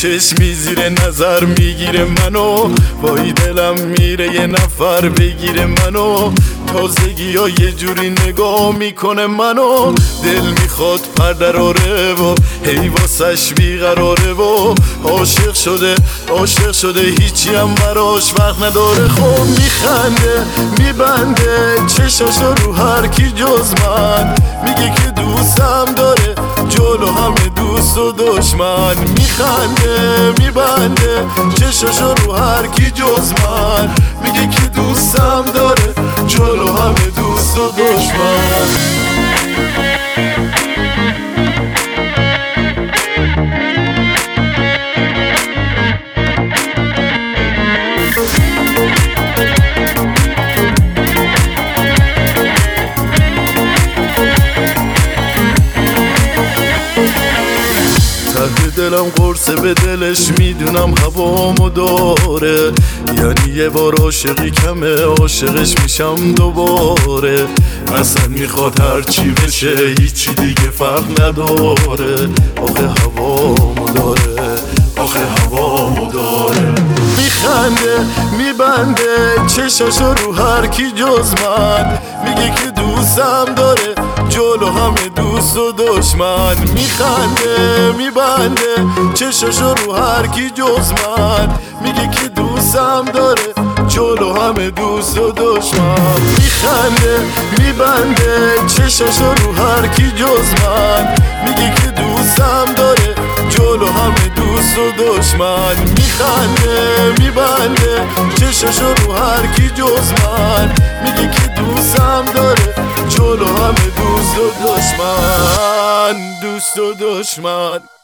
چشمی زیر نظر میگیره منو، وای دلم میره یه نفر بگیره منو. تازگی ها یه جوری نگاه میکنه منو، دل میخواد پرده راره و هی واسش بیقراره و عاشق شده هیچی هم براش وقت نداره. خب میخنده میبنده چشاشو رو هر کی جز من، میگه که دوستم داره جلو همه دوست و دشمن. میخنده میبنده چشاشو رو هر کی جز من، میگه که دوستم داره جلو همه دوست و دشمن. ته دلم قرصه به دلش میدونم هوامو داره، یعنی یه بار عاشقی کمه عاشقش میشم دوباره. اصلا میخواد هرچی بشه هیچی دیگه فرق نداره. آخه هوامو داره، آخه هوامو داره. میخنده میبنده چشاشو رو هر کی جز من، میگه که دوستم داره جلو همه دوست و دشمن. میخنده میبنده چشاشو رو هر کی جز من، میگه که دوستم داره جلو همه دوست و دشمن. میخنده میبنده چشاشو رو هر کی جز من، میگه که دوستم داره جلو همه دوست و دشمن. میخنده میبنده چشاشو رو هر کی جز من، میگه که دوستم داره جلو همه دوست و دشمن، دوست و دشمن.